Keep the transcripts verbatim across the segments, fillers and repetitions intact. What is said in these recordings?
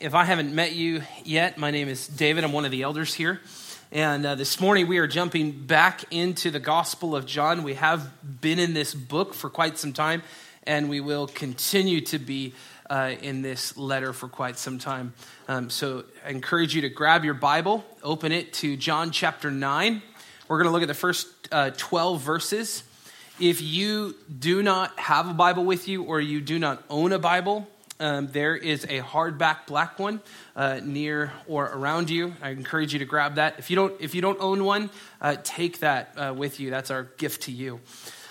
If I haven't met you yet, my name is David. I'm one of the elders here. And uh, this morning we are jumping back into the Gospel of John. We have been in this book for quite some time, and we will continue to be uh, in this letter for quite some time. Um, so I encourage you to grab your Bible, open it to John chapter nine. We're going to look at the first uh, twelve verses. If you do not have a Bible with you or you do not own a Bible, Um, there is a hardback black one uh, near or around you. I encourage you to grab that. If you don't, if you don't own one, uh, take that uh, with you. That's our gift to you.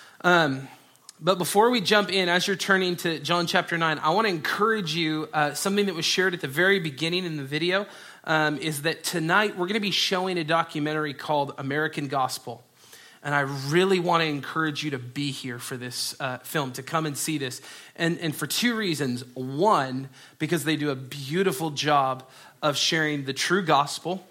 Um, but before we jump in, as you're turning to John chapter nine, I want to encourage you. Uh, something that was shared at the very beginning in the video um, is that tonight we're going to be showing a documentary called American Gospel. And I really want to encourage you to be here for this uh, film, to come and see this. And, and for two reasons. One, because they do a beautiful job of sharing the true gospel.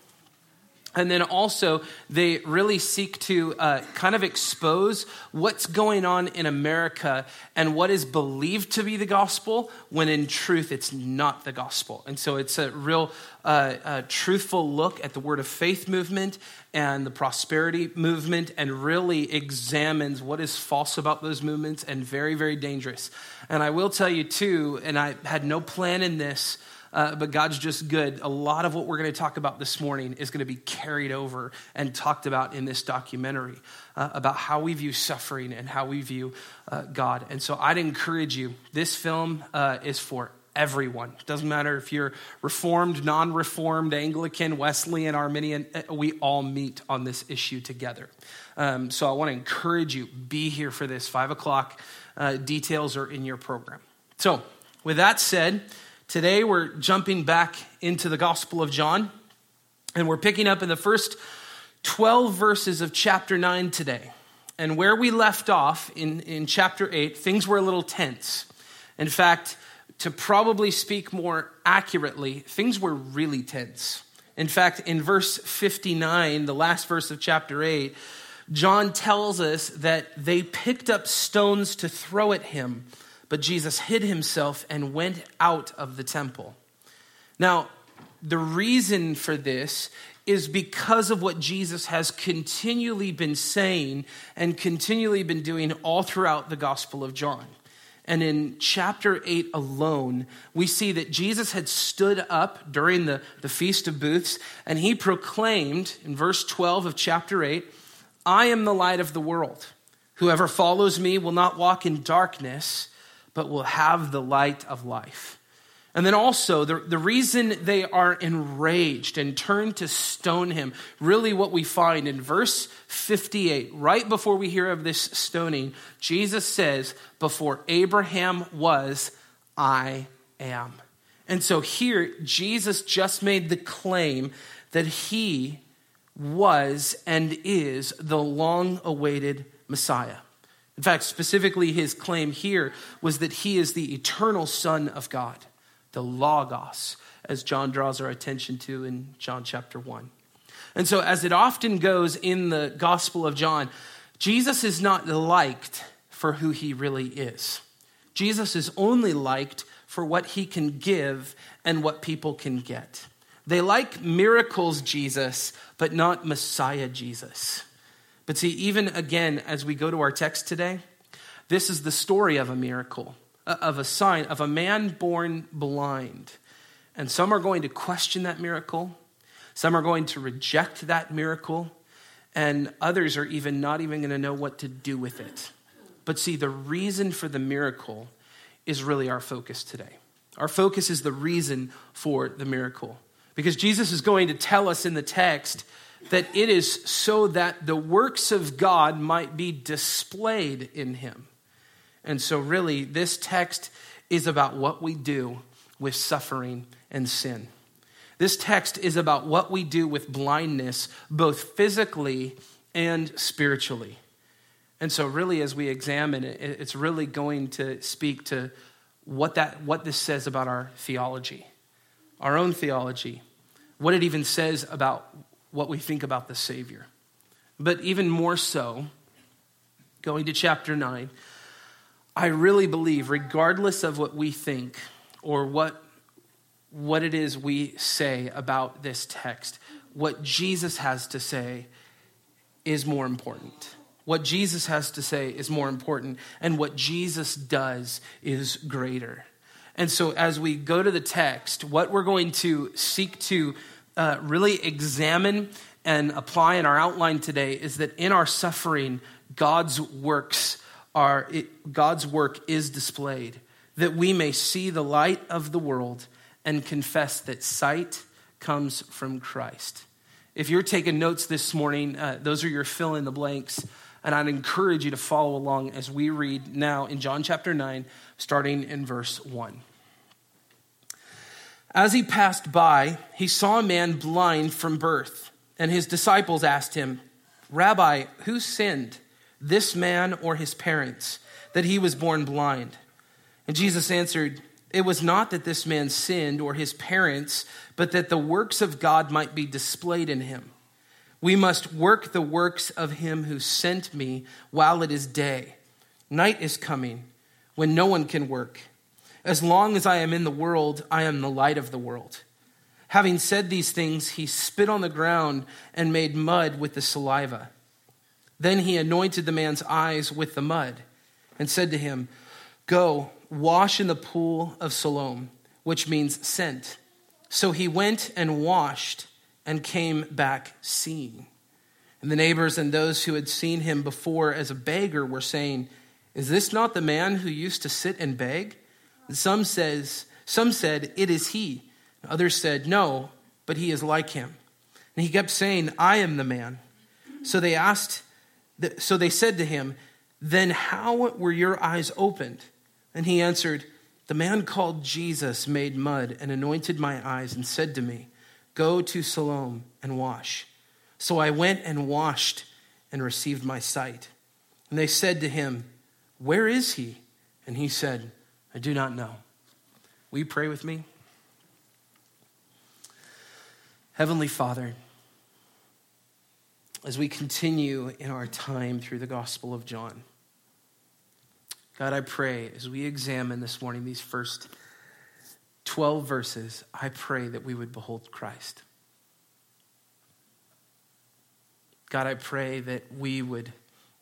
And then also, they really seek to uh, kind of expose what's going on in America and what is believed to be the gospel when in truth it's not the gospel. And so it's a real uh, uh, truthful look at the Word of Faith movement and the prosperity movement, and really examines what is false about those movements and very, very dangerous. And I will tell you too, and I had no plan in this, Uh, but God's just good. A lot of what we're going to talk about this morning is going to be carried over and talked about in this documentary uh, about how we view suffering and how we view uh, God. And so I'd encourage you, this film uh, is for everyone. It doesn't matter if you're Reformed, non-Reformed, Anglican, Wesleyan, Arminian, we all meet on this issue together. Um, so I want to encourage you, be here for this, five o'clock. Uh, details are in your program. So with that said, today we're jumping back into the Gospel of John, and we're picking up in the first twelve verses of chapter nine today. And where we left off in, in chapter eight, things were a little tense. In fact, to probably speak more accurately, things were really tense. In fact, in verse fifty-nine, the last verse of chapter eight, John tells us that they picked up stones to throw at him, but Jesus hid himself and went out of the temple. Now, the reason for this is because of what Jesus has continually been saying and continually been doing all throughout the Gospel of John. And in chapter eight alone, we see that Jesus had stood up during the, the Feast of Booths, and he proclaimed in verse twelve of chapter eight, "I am the light of the world. Whoever follows me will not walk in darkness, but will have the light of life." And then also, the, the reason they are enraged and turn to stone him, really what we find in verse fifty-eight, right before we hear of this stoning, Jesus says, "Before Abraham was, I am." And so here, Jesus just made the claim that he was and is the long-awaited Messiah. In fact, specifically his claim here was that he is the eternal Son of God, the Logos, as John draws our attention to in John chapter one. And so as it often goes in the Gospel of John, Jesus is not liked for who he really is. Jesus is only liked for what he can give and what people can get. They like miracles Jesus, but not Messiah Jesus. But see, even again, as we go to our text today, this is the story of a miracle, of a sign, of a man born blind. And some are going to question that miracle. Some are going to reject that miracle. And others are even not even going to know what to do with it. But see, the reason for the miracle is really our focus today. Our focus is the reason for the miracle. Because Jesus is going to tell us in the text that it is so that the works of God might be displayed in him. And so really, this text is about what we do with suffering and sin. This text is about what we do with blindness, both physically and spiritually. And so really, as we examine it, it's really going to speak to what that what this says about our theology, our own theology, what it even says about what we think about the Savior. But even more so, going to chapter nine, I really believe, regardless of what we think or what what it is we say about this text. What Jesus has to say is more important. What Jesus has to say is more important, and what Jesus does is greater. And so as we go to the text, what we're going to seek to uh, really examine and apply in our outline today is that in our suffering, God's works are, it, God's work is displayed, that we may see the light of the world and confess that sight comes from Christ. If you're taking notes this morning, uh, those are your fill in the blanks. And I'd encourage you to follow along as we read now in John chapter nine, starting in verse one. As he passed by, he saw a man blind from birth, and his disciples asked him, "Rabbi, who sinned, this man or his parents, that he was born blind?" And Jesus answered, "It was not that this man sinned or his parents, but that the works of God might be displayed in him. We must work the works of him who sent me while it is day. Night is coming when no one can work. As long as I am in the world, I am the light of the world." Having said these things, he spit on the ground and made mud with the saliva. Then he anointed the man's eyes with the mud and said to him, "Go, wash in the pool of Siloam," which means sent. So he went and washed and came back seeing. And the neighbors and those who had seen him before as a beggar were saying, "Is this not the man who used to sit and beg?" And some says, some said, "It is he." And others said, "No, but he is like him." And he kept saying, "I am the man." So they asked, so they said to him, "Then how were your eyes opened?" And he answered, "The man called Jesus made mud and anointed my eyes and said to me, 'Go to Siloam and wash.' So I went and washed and received my sight." And they said to him, "Where is he?" And he said, "I do not know." Will you pray with me? Heavenly Father, as we continue in our time through the Gospel of John, God, I pray as we examine this morning these first twelve verses, I pray that we would behold Christ. God, I pray that we would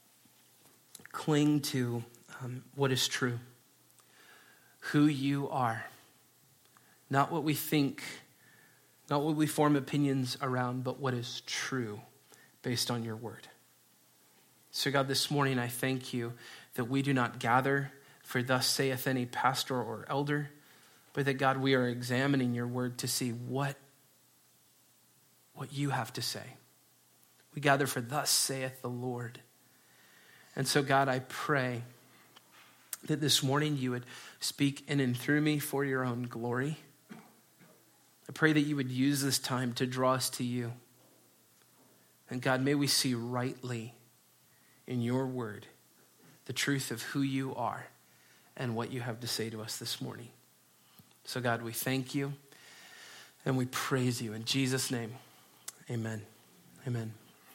cling to um, what is true, who you are, not what we think, not what we form opinions around, but what is true based on your word. So God, this morning I thank you that we do not gather for thus saith any pastor or elder, but that God, we are examining your word to see what, what you have to say. We gather for thus saith the Lord. And so God, I pray that this morning you would speak in and through me for your own glory. I pray that you would use this time to draw us to you. And God, may we see rightly in your word the truth of who you are and what you have to say to us this morning. So God, we thank you and we praise you in Jesus' name. Amen. Amen.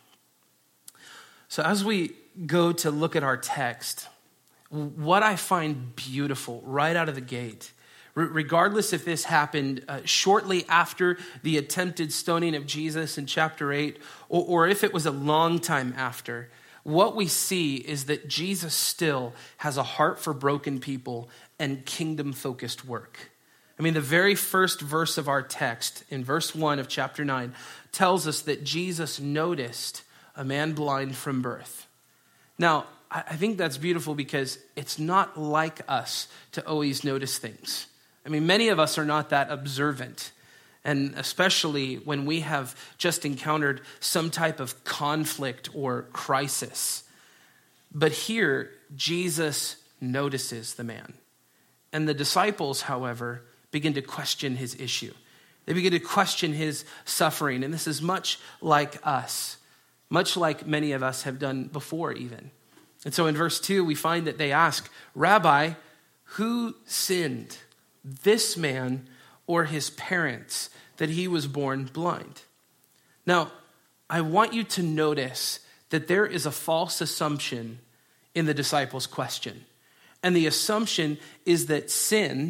So as we go to look at our text, what I find beautiful right out of the gate, regardless if this happened uh, shortly after the attempted stoning of Jesus in chapter eight, or, or if it was a long time after, what we see is that Jesus still has a heart for broken people and kingdom-focused work. I mean, the very first verse of our text, in verse one of chapter nine, tells us that Jesus noticed a man blind from birth. Now, I think that's beautiful because it's not like us to always notice things. I mean, many of us are not that observant, and especially when we have just encountered some type of conflict or crisis. But here, Jesus notices the man. And the disciples, however, begin to question his issue. They begin to question his suffering, and this is much like us, much like many of us have done before even. And so in verse two, we find that they ask, "Rabbi, who sinned, this man or his parents, that he was born blind?" Now, I want you to notice that there is a false assumption in the disciples' question. And the assumption is that sin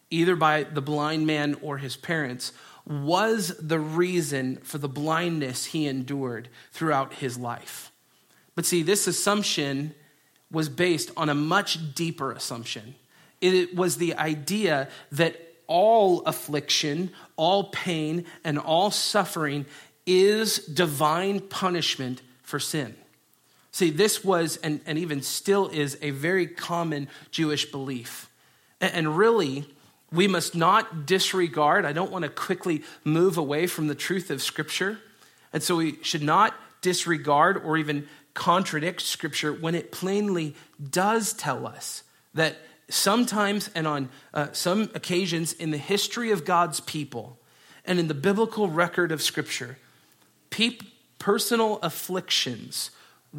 either by the blind man or his parents, was the reason for the blindness he endured throughout his life. But see, this assumption was based on a much deeper assumption. It was the idea that all affliction, all pain, and all suffering is divine punishment for sin. See, this was, and, and even still is, a very common Jewish belief. And, and really, we must not disregard, I don't want to quickly move away from the truth of Scripture. And so we should not disregard or even contradict Scripture when it plainly does tell us that sometimes and on uh, some occasions in the history of God's people and in the biblical record of Scripture, peop- personal afflictions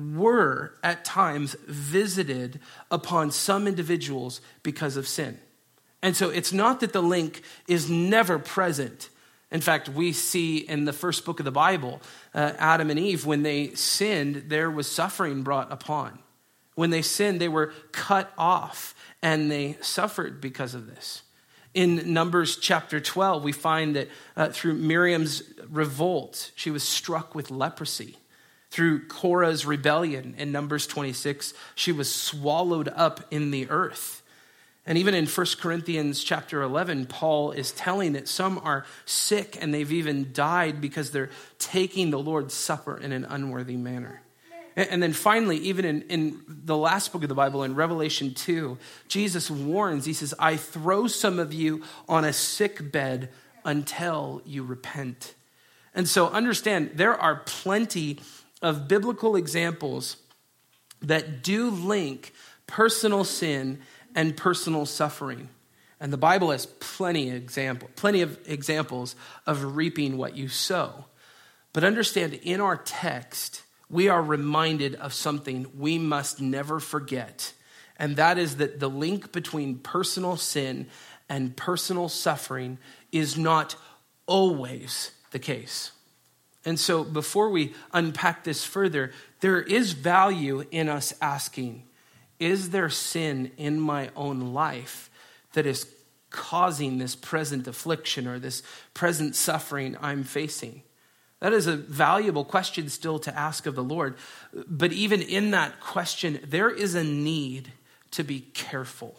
were at times visited upon some individuals because of sin. And so it's not that the link is never present. In fact, we see in the first book of the Bible, uh, Adam and Eve, when they sinned, there was suffering brought upon. When they sinned, they were cut off and they suffered because of this. In Numbers chapter twelve, we find that uh, through Miriam's revolt, she was struck with leprosy. Through Korah's rebellion in Numbers twenty-six, she was swallowed up in the earth. And even in First Corinthians chapter eleven, Paul is telling that some are sick and they've even died because they're taking the Lord's Supper in an unworthy manner. And then finally, even in, in the last book of the Bible, in Revelation two, Jesus warns, he says, I throw some of you on a sick bed until you repent. And so understand, there are plenty of biblical examples that do link personal sin and personal suffering. And the Bible has plenty of example, plenty of examples of reaping what you sow. But understand, in our text, we are reminded of something we must never forget. And that is that the link between personal sin and personal suffering is not always the case. And so before we unpack this further, there is value in us asking, is there sin in my own life that is causing this present affliction or this present suffering I'm facing? That is a valuable question still to ask of the Lord. But even in that question, there is a need to be careful,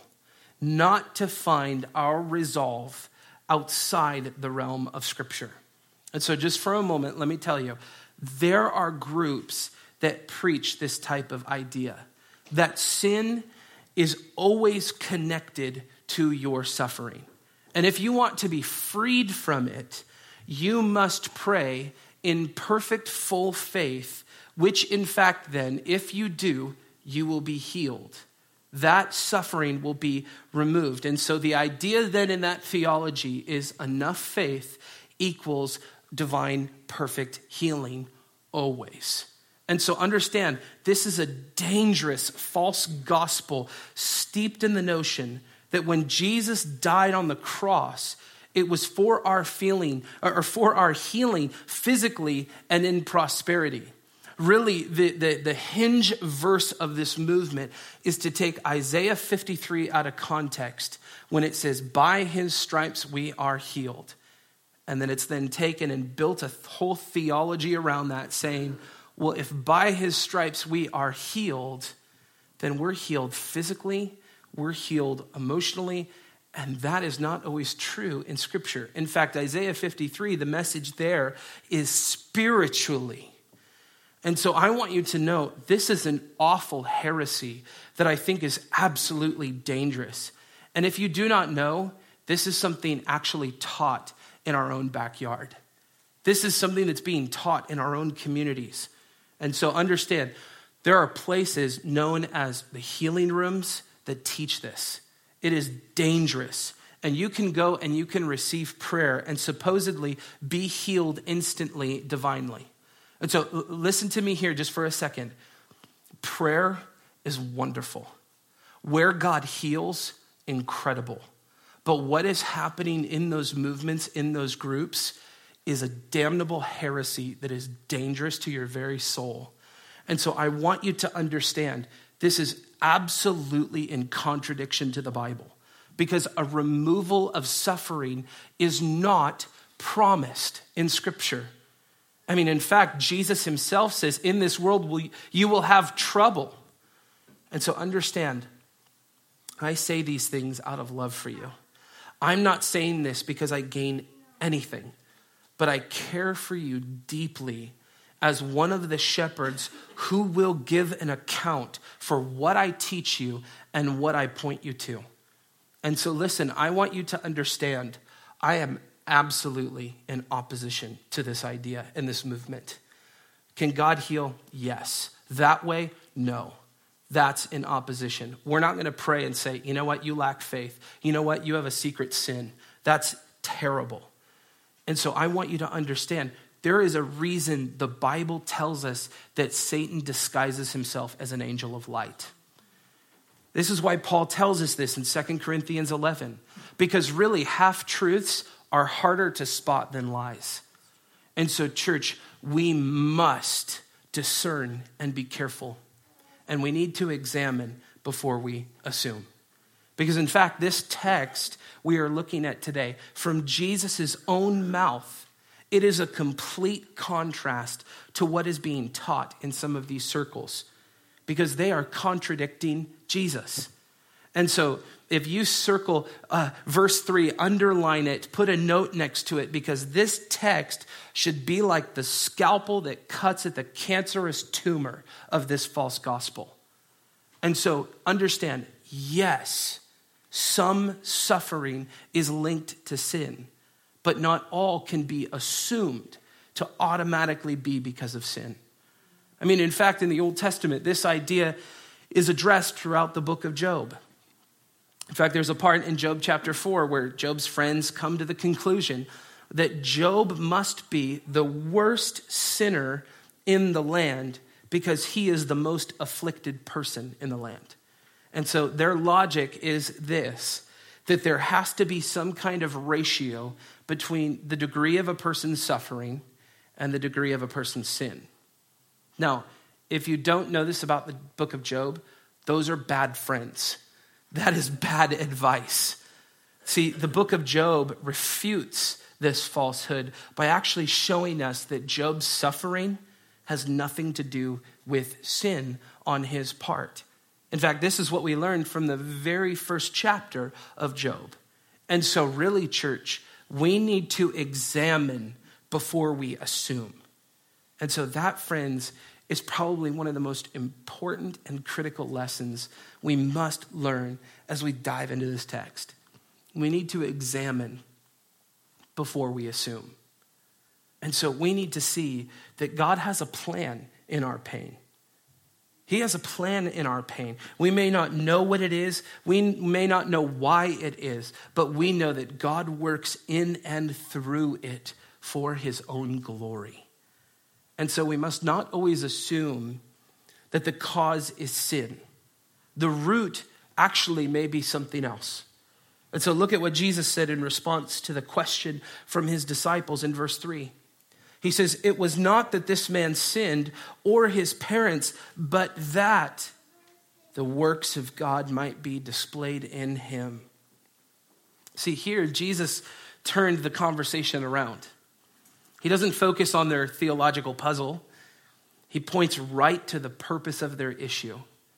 not to find our resolve outside the realm of Scripture. And so just for a moment, let me tell you, there are groups that preach this type of idea, that sin is always connected to your suffering. And if you want to be freed from it, you must pray in perfect, full faith, which in fact then, if you do, you will be healed. That suffering will be removed. And so the idea then in that theology is enough faith equals divine, perfect healing always. And so understand, this is a dangerous false gospel steeped in the notion that when Jesus died on the cross, it was for our feeling or for our healing physically and in prosperity. Really, the, the, the hinge verse of this movement is to take Isaiah fifty-three out of context when it says, by his stripes we are healed. And then it's then taken and built a whole theology around that saying, well, if by his stripes we are healed, then we're healed physically, we're healed emotionally, and that is not always true in Scripture. In fact, Isaiah fifty-three, the message there is spiritually. And so I want you to know this is an awful heresy that I think is absolutely dangerous. And if you do not know, this is something actually taught in our own backyard. This is something that's being taught in our own communities. And so understand, there are places known as the healing rooms that teach this. It is dangerous. And you can go and you can receive prayer and supposedly be healed instantly, divinely. And so listen to me here just for a second. Prayer is wonderful. Where God heals, incredible. But what is happening in those movements, in those groups, is a damnable heresy that is dangerous to your very soul. And so I want you to understand, this is absolutely in contradiction to the Bible. because a removal of suffering is not promised in Scripture. I mean, in fact, Jesus himself says, in this world you will have trouble. And so understand, I say these things out of love for you. I'm not saying this because I gain anything, but I care for you deeply as one of the shepherds who will give an account for what I teach you and what I point you to. And so listen, I want you to understand, I am absolutely in opposition to this idea and this movement. Can God heal? Yes. That way? No. That's in opposition. We're not going to pray and say, you know what, you lack faith. You know what, you have a secret sin. That's terrible. And so I want you to understand, there is a reason the Bible tells us that Satan disguises himself as an angel of light. This is why Paul tells us this in Second Corinthians eleven, because really half-truths are harder to spot than lies. And so, church, we must discern and be careful. And we need to examine before we assume. Because in fact, this text we are looking at today, from Jesus' own mouth, it is a complete contrast to what is being taught in some of these circles, because they are contradicting Jesus. And so if you circle uh, verse three, underline it, put a note next to it, because this text should be like the scalpel that cuts at the cancerous tumor of this false gospel. And so understand, yes, some suffering is linked to sin, but not all can be assumed to automatically be because of sin. I mean, in fact, in the Old Testament, this idea is addressed throughout the book of Job. In fact, there's a part in Job chapter four where Job's friends come to the conclusion that Job must be the worst sinner in the land because he is the most afflicted person in the land. And so their logic is this, that there has to be some kind of ratio between the degree of a person's suffering and the degree of a person's sin. Now, if you don't know this about the book of Job, those are bad friends. That is bad advice. See, the book of Job refutes this falsehood by actually showing us that Job's suffering has nothing to do with sin on his part. In fact, this is what we learned from the very first chapter of Job. And so really, church, we need to examine before we assume. And so that, friends, is probably one of the most important and critical lessons we must learn as we dive into this text. We need to examine before we assume. And so we need to see that God has a plan in our pain. He has a plan in our pain. We may not know what it is. We may not know why it is, but we know that God works in and through it for his own glory. And so we must not always assume that the cause is sin. The root actually may be something else. And so look at what Jesus said in response to the question from his disciples in verse three. He says, it was not that this man sinned or his parents, but that the works of God might be displayed in him. See, here Jesus turned the conversation around. He doesn't focus on their theological puzzle. He points right to the purpose of their issue.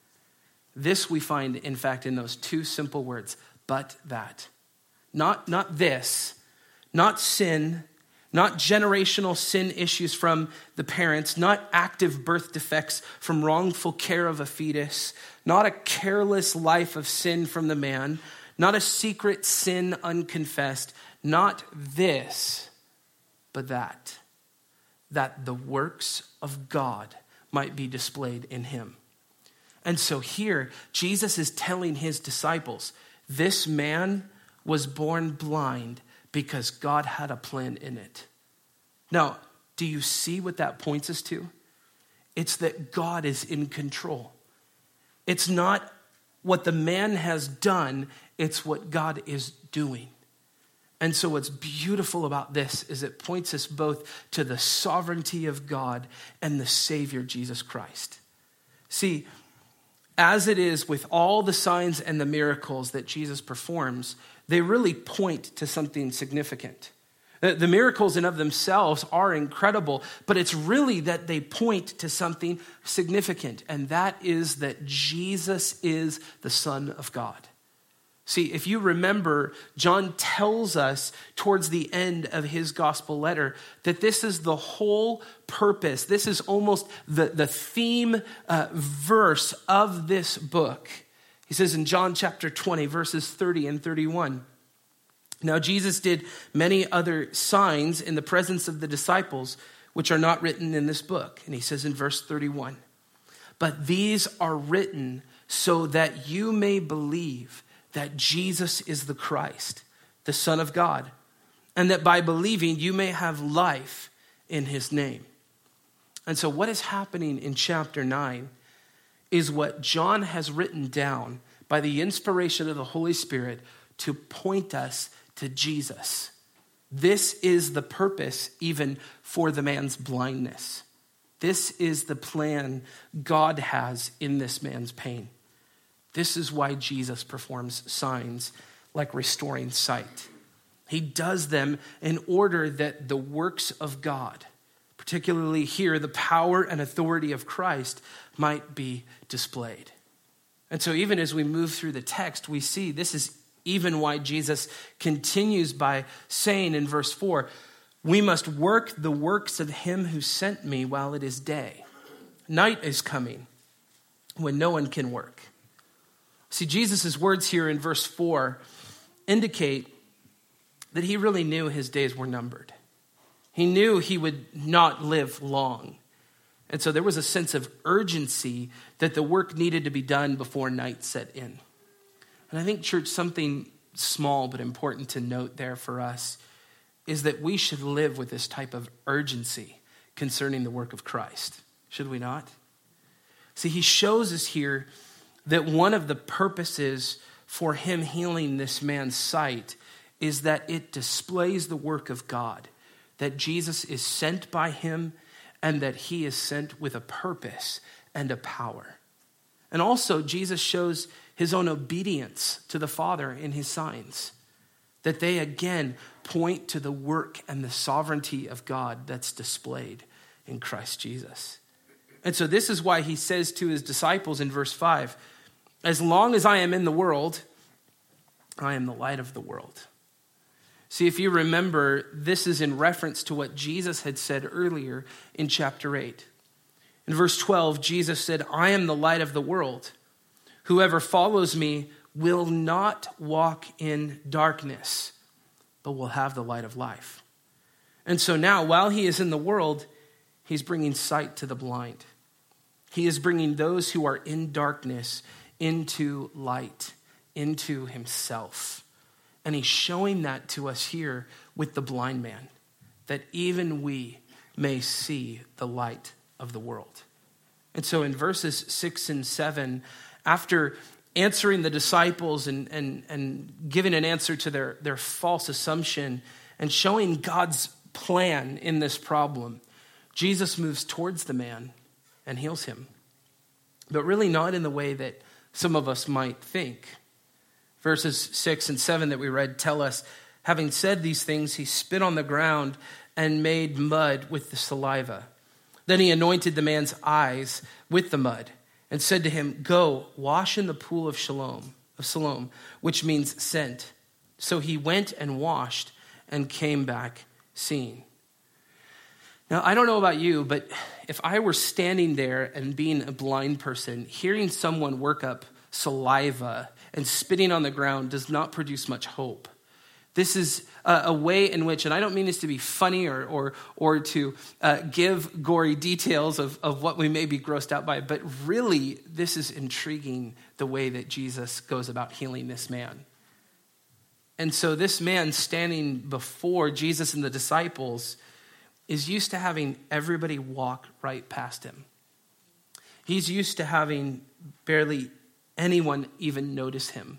This we find, in fact, in those two simple words, but that. Not, not this, not sin, not generational sin issues from the parents, not active birth defects from wrongful care of a fetus, not a careless life of sin from the man, not a secret sin unconfessed, not this, but that, that the works of God might be displayed in him. And so here, Jesus is telling his disciples, this man was born blind because God had a plan in it. Now, do you see what that points us to? It's that God is in control. It's not what the man has done, it's what God is doing. And so what's beautiful about this is it points us both to the sovereignty of God and the Savior, Jesus Christ. See, as it is with all the signs and the miracles that Jesus performs, they really point to something significant. The miracles in of themselves are incredible, but it's really that they point to something significant, and that is that Jesus is the Son of God. See, if you remember, John tells us towards the end of his gospel letter that this is the whole purpose. This is almost the, the theme uh, verse of this book. He says in John chapter twenty, verses thirty and thirty-one, "Now Jesus did many other signs in the presence of the disciples, which are not written in this book." And he says in verse thirty-one, "But these are written so that you may believe that Jesus is the Christ, the Son of God, and that by believing you may have life in his name." And so what is happening in chapter nine is what John has written down by the inspiration of the Holy Spirit to point us to Jesus. This is the purpose even for the man's blindness. This is the plan God has in this man's pain. This is why Jesus performs signs like restoring sight. He does them in order that the works of God, particularly here, the power and authority of Christ, might be displayed. And so even as we move through the text, we see this is even why Jesus continues by saying in verse four, "We must work the works of him who sent me while it is day. Night is coming when no one can work." See, Jesus' words here in verse four indicate that he really knew his days were numbered. He knew he would not live long. And so there was a sense of urgency that the work needed to be done before night set in. And I think, church, something small but important to note there for us is that we should live with this type of urgency concerning the work of Christ. Should we not? See, he shows us here that one of the purposes for him healing this man's sight is that it displays the work of God, that Jesus is sent by him and that he is sent with a purpose and a power. And also, Jesus shows his own obedience to the Father in his signs, that they again point to the work and the sovereignty of God that's displayed in Christ Jesus. And so this is why he says to his disciples in verse five, "As long as I am in the world, I am the light of the world." See, if you remember, this is in reference to what Jesus had said earlier in chapter eight. In verse twelve, Jesus said, "I am the light of the world. Whoever follows me will not walk in darkness, but will have the light of life." And so now, while he is in the world, he's bringing sight to the blind. He is bringing those who are in darkness into light, into himself. And he's showing that to us here with the blind man, that even we may see the light of the world. And so in verses six and seven, after answering the disciples and, and, and giving an answer to their, their false assumption and showing God's plan in this problem, Jesus moves towards the man and heals him. But really not in the way that some of us might think. Verses six and seven that we read tell us, having said these things, he spit on the ground and made mud with the saliva. Then he anointed the man's eyes with the mud and said to him, "Go, wash in the pool of Siloam, of Siloam, which means sent." So he went and washed and came back seeing. Now, I don't know about you, but if I were standing there and being a blind person, hearing someone work up saliva and spitting on the ground does not produce much hope. This is a, a way in which, and I don't mean this to be funny or or, or to uh, give gory details of, of what we may be grossed out by, but really this is intriguing, the way that Jesus goes about healing this man. And so this man standing before Jesus and the disciples is used to having everybody walk right past him. He's used to having barely anyone even notice him.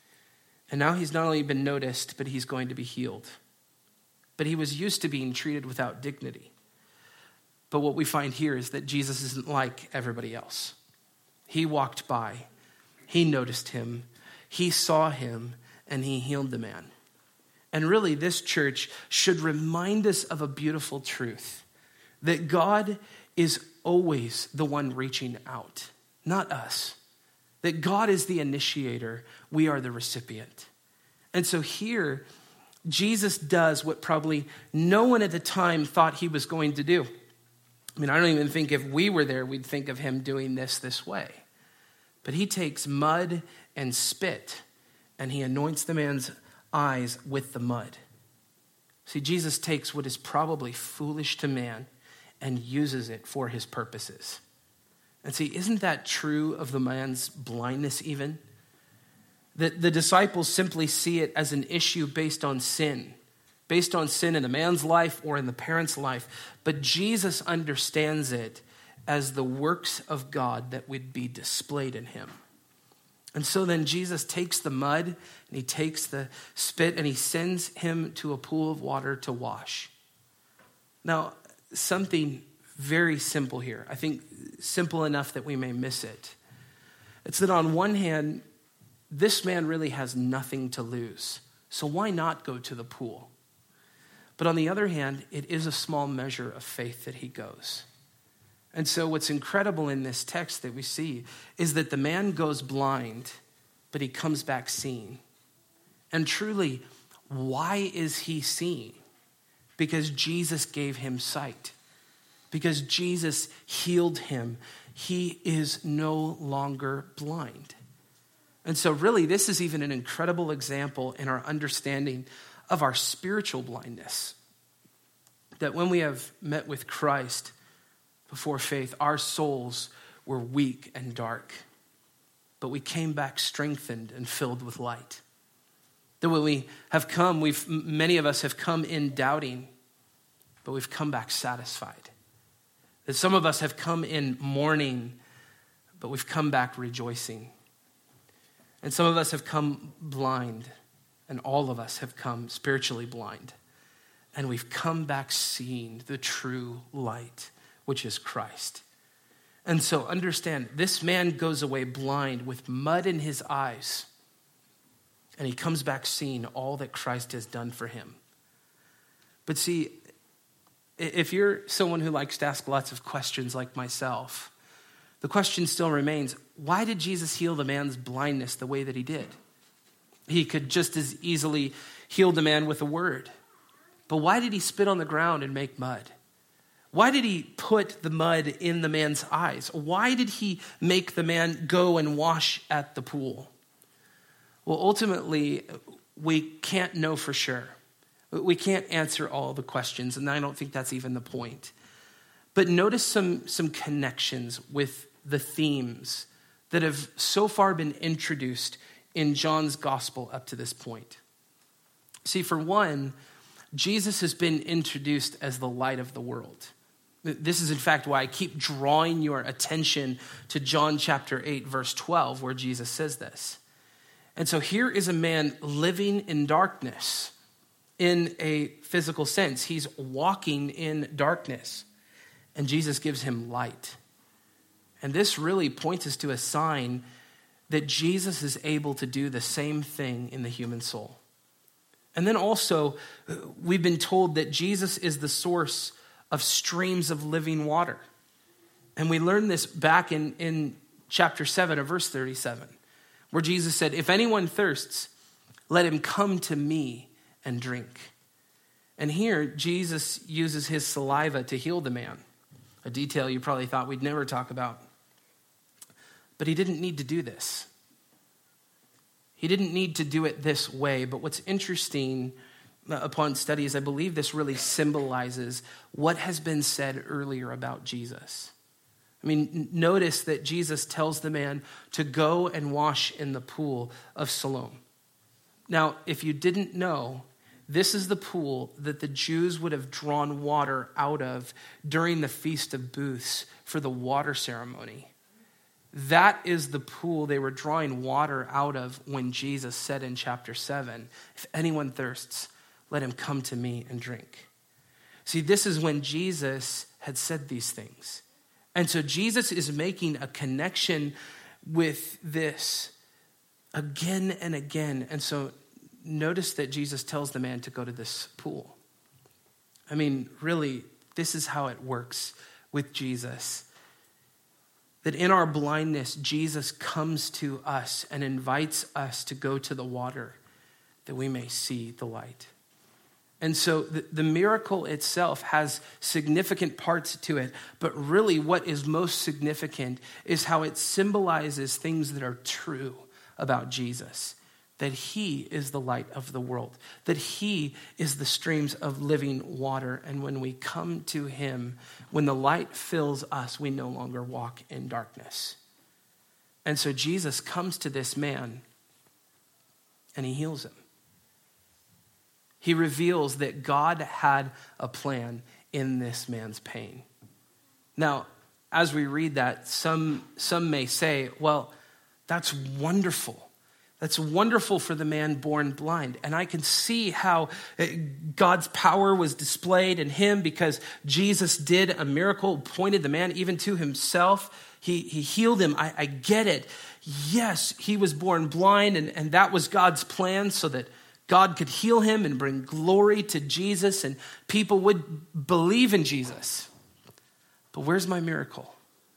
And now he's not only been noticed, but he's going to be healed. But he was used to being treated without dignity. But what we find here is that Jesus isn't like everybody else. He walked by. He noticed him. He saw him, and he healed the man. And really, this church should remind us of a beautiful truth, that God is always the one reaching out, not us. That God is the initiator, we are the recipient. And so here, Jesus does what probably no one at the time thought he was going to do. I mean, I don't even think if we were there, we'd think of him doing this this way. But he takes mud and spit, and he anoints the man's eyes with the mud. See, Jesus takes what is probably foolish to man and uses it for his purposes. And see, isn't that true of the man's blindness even? That the disciples simply see it as an issue based on sin, based on sin in the man's life or in the parent's life. But Jesus understands it as the works of God that would be displayed in him. And so then Jesus takes the mud and he takes the spit and he sends him to a pool of water to wash. Now, something very simple here. I think simple enough that we may miss it. It's that on one hand, this man really has nothing to lose. So why not go to the pool? But on the other hand, it is a small measure of faith that he goes. And so what's incredible in this text that we see is that the man goes blind, but he comes back seeing. And truly, why is he seeing? Because Jesus gave him sight. Because Jesus healed him. He is no longer blind. And so really, this is even an incredible example in our understanding of our spiritual blindness. That when we have met with Christ before faith, our souls were weak and dark, but we came back strengthened and filled with light. That when we have come, we've many of us have come in doubting, but we've come back satisfied. That some of us have come in mourning, but we've come back rejoicing. And some of us have come blind, and all of us have come spiritually blind. And we've come back seeing the true light, which is Christ. And so understand, this man goes away blind with mud in his eyes, and he comes back seeing all that Christ has done for him. But see, if you're someone who likes to ask lots of questions like myself, the question still remains, why did Jesus heal the man's blindness the way that he did? He could just as easily heal the man with a word. But why did he spit on the ground and make mud? Why did he put the mud in the man's eyes? Why did he make the man go and wash at the pool? Well, ultimately, we can't know for sure. We can't answer all the questions, and I don't think that's even the point. But notice some, some connections with the themes that have so far been introduced in John's gospel up to this point. See, for one, Jesus has been introduced as the light of the world. This is, in fact, why I keep drawing your attention to John chapter eight, verse twelve, where Jesus says this. And so here is a man living in darkness in a physical sense. He's walking in darkness, and Jesus gives him light. And this really points us to a sign that Jesus is able to do the same thing in the human soul. And then also, we've been told that Jesus is the source of streams of living water. And we learned this back in, in chapter seven of verse thirty-seven, where Jesus said, if anyone thirsts, let him come to me and drink. And here, Jesus uses his saliva to heal the man, a detail you probably thought we'd never talk about. But he didn't need to do this. He didn't need to do it this way. But what's interesting upon study is I believe this really symbolizes what has been said earlier about Jesus. I mean, notice that Jesus tells the man to go and wash in the pool of Siloam. Now, if you didn't know, this is the pool that the Jews would have drawn water out of during the Feast of Booths for the water ceremony. That is the pool they were drawing water out of when Jesus said in chapter seven, if anyone thirsts, let him come to me and drink. See, this is when Jesus had said these things. And so Jesus is making a connection with this again and again. And so notice that Jesus tells the man to go to this pool. I mean, really, this is how it works with Jesus. That in our blindness, Jesus comes to us and invites us to go to the water that we may see the light. And so the, the miracle itself has significant parts to it, but really what is most significant is how it symbolizes things that are true about Jesus. That he is the light of the world, that he is the streams of living water. And when we come to him, when the light fills us, we no longer walk in darkness. And so Jesus comes to this man and he heals him. He reveals that God had a plan in this man's pain. Now, as we read that, some, some may say, well, that's wonderful. That's wonderful for the man born blind. And I can see how God's power was displayed in him because Jesus did a miracle, pointed the man even to himself. He, he healed him. I, I get it. Yes, he was born blind, and, and that was God's plan so that God could heal him and bring glory to Jesus and people would believe in Jesus. But where's my miracle?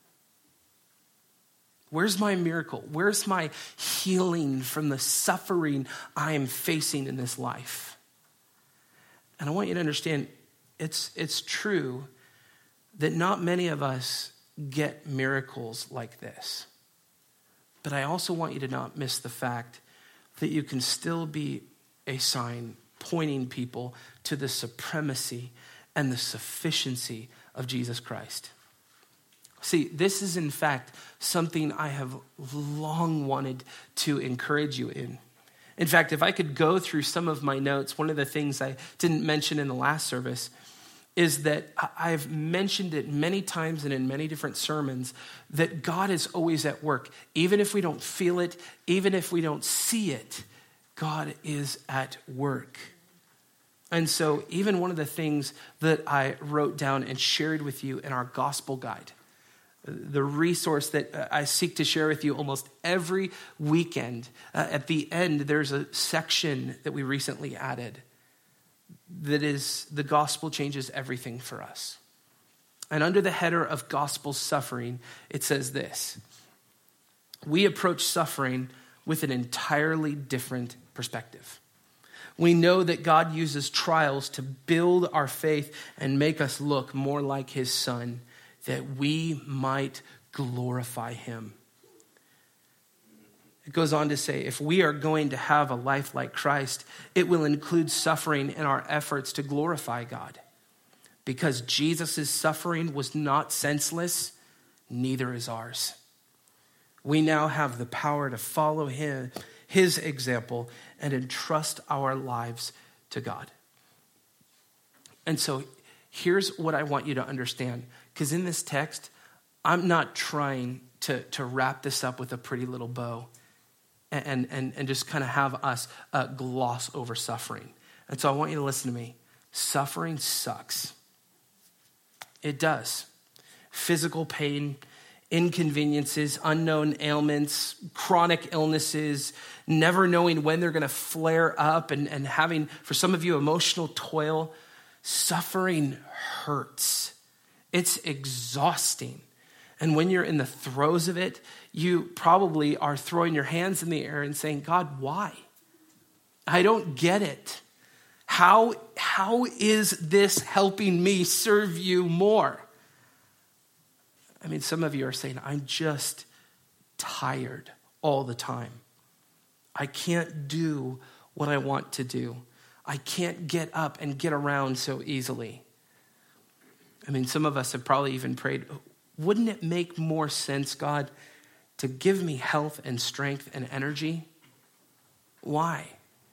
Where's my miracle? Where's my healing from the suffering I am facing in this life? And I want you to understand, it's, it's true that not many of us get miracles like this. But I also want you to not miss the fact that you can still be a sign pointing people to the supremacy and the sufficiency of Jesus Christ. See, this is in fact something I have long wanted to encourage you in. In fact, if I could go through some of my notes, one of the things I didn't mention in the last service is that I've mentioned it many times and in many different sermons that God is always at work. Even if we don't feel it, even if we don't see it, God is at work. And so even one of the things that I wrote down and shared with you in our gospel guide, the resource that I seek to share with you almost every weekend. Uh, at the end, there's a section that we recently added that is the gospel changes everything for us. And under the header of gospel suffering, it says this: we approach suffering with an entirely different perspective. We know that God uses trials to build our faith and make us look more like his son, that we might glorify him. It goes on to say, if we are going to have a life like Christ, it will include suffering in our efforts to glorify God. Because Jesus' suffering was not senseless, neither is ours. We now have the power to follow him, his example, and entrust our lives to God. And so here's what I want you to understand. Because in this text, I'm not trying to, to wrap this up with a pretty little bow and, and, and just kind of have us uh, gloss over suffering. And so I want you to listen to me. Suffering sucks. It does. Physical pain, inconveniences, unknown ailments, chronic illnesses, never knowing when they're going to flare up, and, and having, for some of you, emotional toil. Suffering hurts. It's exhausting. And when you're in the throes of it, you probably are throwing your hands in the air and saying, God, why? I don't get it. How, how is this helping me serve you more? I mean, some of you are saying, I'm just tired all the time. I can't do what I want to do. I can't get up and get around so easily. I mean, some of us have probably even prayed, wouldn't it make more sense, God, to give me health and strength and energy? Why?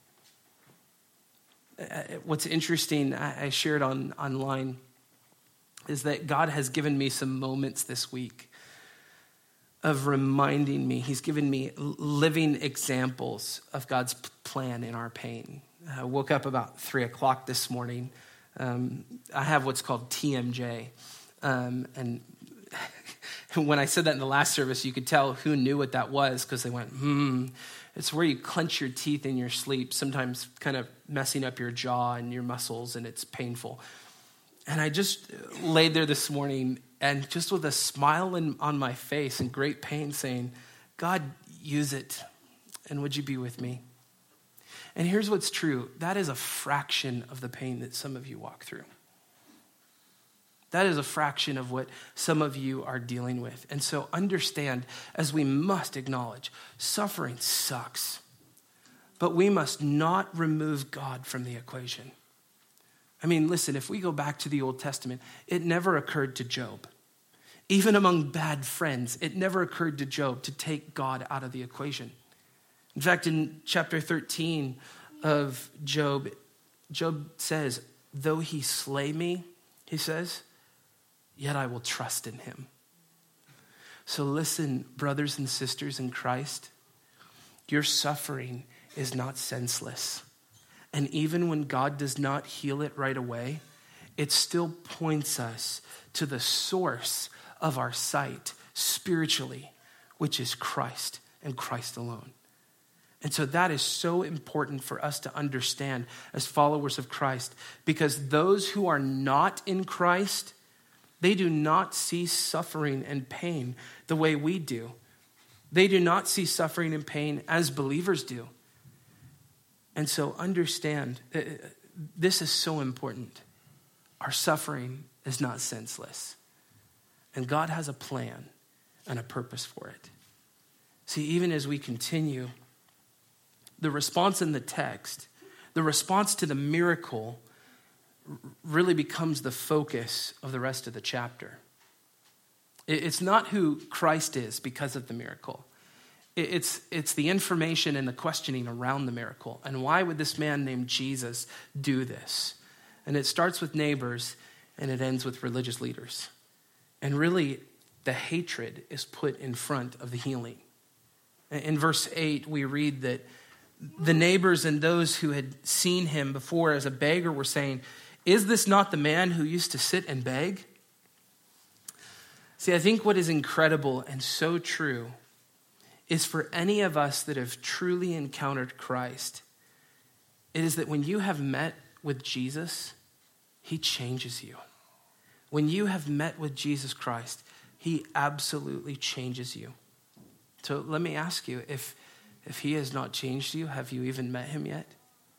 What's interesting, I shared on online, is that God has given me some moments this week of reminding me. He's given me living examples of God's plan in our pain. I woke up about three o'clock this morning. Um, I have what's called T M J. Um, and when I said that in the last service, you could tell who knew what that was because they went, hmm. It's where you clench your teeth in your sleep, sometimes kind of messing up your jaw and your muscles, and it's painful. And I just laid there this morning and just with a smile in, on my face and great pain saying, God, use it. And would you be with me? And here's what's true. That is a fraction of the pain that some of you walk through. That is a fraction of what some of you are dealing with. And so understand, as we must acknowledge, suffering sucks. But we must not remove God from the equation. I mean, listen, if we go back to the Old Testament, it never occurred to Job. Even among bad friends, it never occurred to Job to take God out of the equation. In fact, in chapter thirteen of Job, Job says, though he slay me, he says, yet I will trust in him. So listen, brothers and sisters in Christ, your suffering is not senseless. And even when God does not heal it right away, it still points us to the source of our sight spiritually, which is Christ and Christ alone. And so that is so important for us to understand as followers of Christ, because those who are not in Christ, they do not see suffering and pain the way we do. They do not see suffering and pain as believers do. And so understand, this is so important. Our suffering is not senseless. And God has a plan and a purpose for it. See, even as we continue, the response in the text, the response to the miracle really becomes the focus of the rest of the chapter. It's not who Christ is because of the miracle. It's, it's the information and the questioning around the miracle. And why would this man named Jesus do this? And it starts with neighbors and it ends with religious leaders. And really, the hatred is put in front of the healing. In verse eight, we read that the neighbors and those who had seen him before as a beggar were saying, is this not the man who used to sit and beg? See, I think what is incredible and so true is for any of us that have truly encountered Christ, it is that when you have met with Jesus, he changes you. When you have met with Jesus Christ, he absolutely changes you. So let me ask you, if, if he has not changed you, have you even met him yet?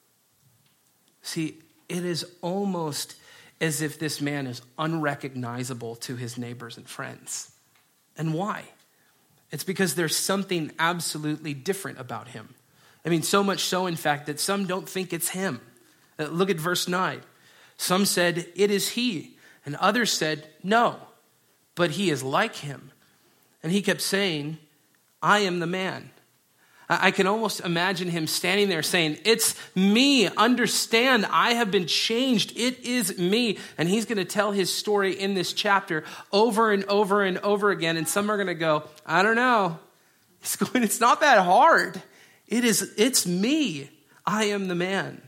See, it is almost as if this man is unrecognizable to his neighbors and friends. And why? It's because there's something absolutely different about him. I mean, so much so, in fact, that some don't think it's him. Uh, look at verse nine. Some said, it is he. And others said, no, but he is like him. And he kept saying, I am the man. I can almost imagine him standing there saying, it's me. Understand, I have been changed. It is me. And he's going to tell his story in this chapter over and over and over again. And some are going to go, I don't know. He's going, it's not that hard. It is, it's me. I am the man.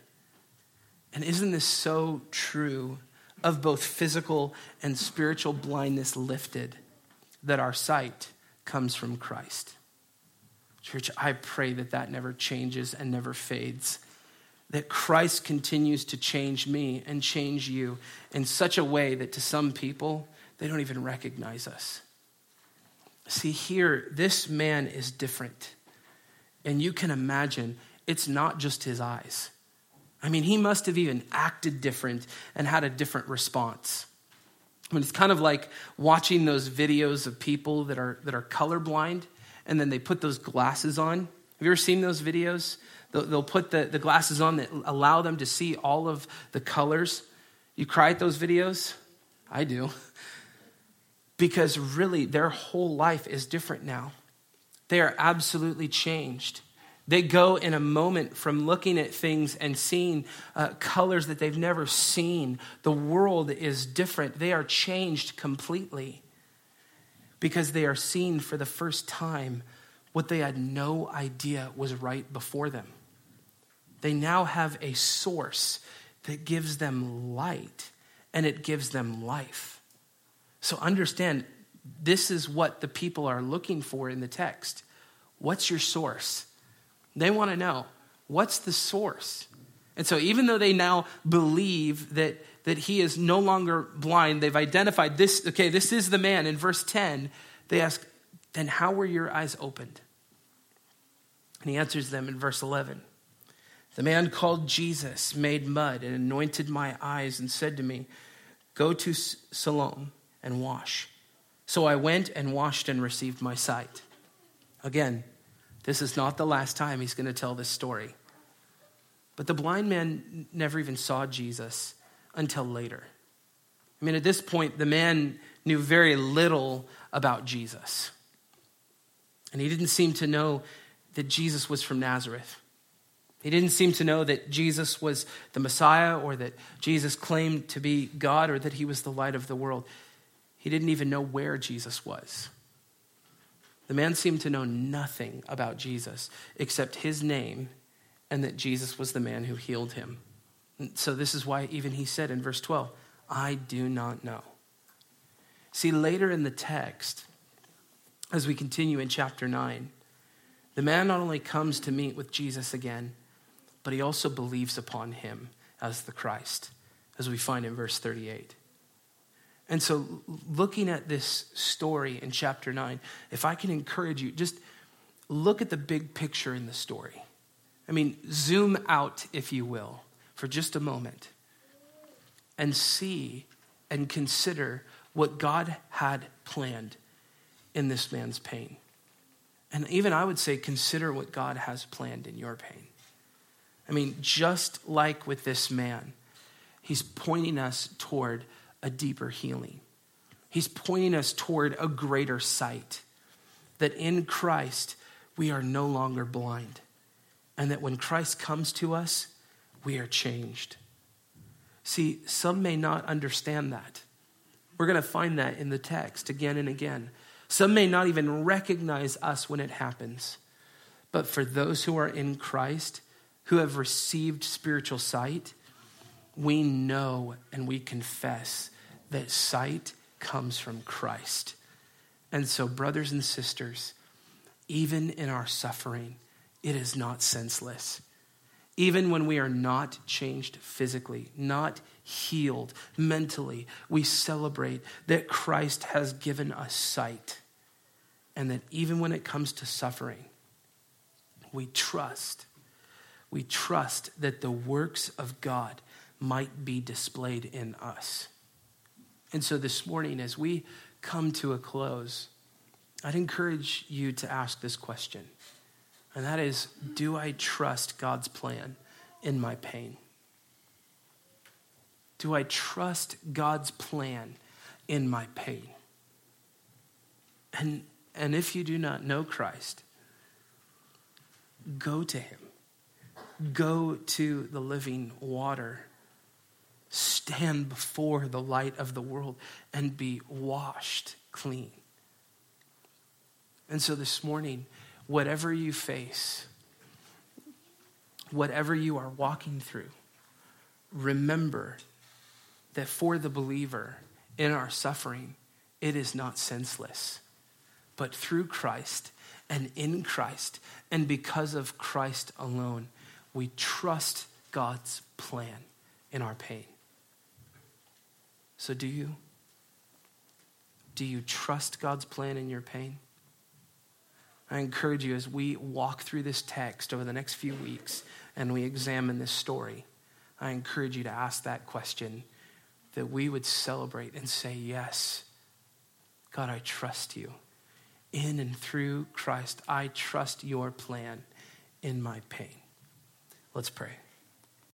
And isn't this so true of both physical and spiritual blindness lifted, that our sight comes from Christ? Church, I pray that that never changes and never fades. That Christ continues to change me and change you in such a way that to some people, they don't even recognize us. See, here, this man is different. And you can imagine, it's not just his eyes. I mean, he must have even acted different and had a different response. I mean, it's kind of like watching those videos of people that are that are colorblind, and then they put those glasses on. Have you ever seen those videos? They'll, they'll put the, the glasses on that allow them to see all of the colors. You cry at those videos? I do. Because really, their whole life is different now. They are absolutely changed. They go in a moment from looking at things and seeing uh, colors that they've never seen. The world is different. They are changed completely because they are seeing for the first time what they had no idea was right before them. They now have a source that gives them light and it gives them life. So understand, this is what the people are looking for in the text. What's your source? They want to know, what's the source? And so even though they now believe that, that he is no longer blind, they've identified this, okay, this is the man. In verse ten, they ask, then how were your eyes opened? And he answers them in verse eleven. The man called Jesus made mud and anointed my eyes and said to me, go to Siloam and wash. So I went and washed and received my sight. Again, this is not the last time he's going to tell this story. But the blind man never even saw Jesus until later. I mean, at this point, the man knew very little about Jesus. And he didn't seem to know that Jesus was from Nazareth. He didn't seem to know that Jesus was the Messiah or that Jesus claimed to be God or that he was the light of the world. He didn't even know where Jesus was. The man seemed to know nothing about Jesus except his name and that Jesus was the man who healed him. And so this is why even he said in verse twelve, I do not know. See, later in the text, as we continue in chapter nine, the man not only comes to meet with Jesus again, but he also believes upon him as the Christ, as we find in verse thirty-eight. And so looking at this story in chapter nine, if I can encourage you, just look at the big picture in the story. I mean, zoom out, if you will, for just a moment and see and consider what God had planned in this man's pain. And even I would say, consider what God has planned in your pain. I mean, just like with this man, he's pointing us toward a deeper healing. He's pointing us toward a greater sight, that in Christ, we are no longer blind, and that when Christ comes to us, we are changed. See, some may not understand that. We're going to find that in the text again and again. Some may not even recognize us when it happens. But for those who are in Christ, who have received spiritual sight, we know and we confess that sight comes from Christ. And so, brothers and sisters, even in our suffering, it is not senseless. Even when we are not changed physically, not healed mentally, we celebrate that Christ has given us sight. And that even when it comes to suffering, we trust, we trust that the works of God might be displayed in us. And so this morning, as we come to a close, I'd encourage you to ask this question. And that is, do I trust God's plan in my pain? Do I trust God's plan in my pain? And, and if you do not know Christ, go to him. Go to the living water. Stand before the light of the world and be washed clean. And so this morning, whatever you face, whatever you are walking through, remember that for the believer in our suffering, it is not senseless. But through Christ and in Christ and because of Christ alone, we trust God's plan in our pain. So do you? Do you trust God's plan in your pain? I encourage you as we walk through this text over the next few weeks and we examine this story, I encourage you to ask that question, that we would celebrate and say, yes, God, I trust you. In and through Christ, I trust your plan in my pain. Let's pray.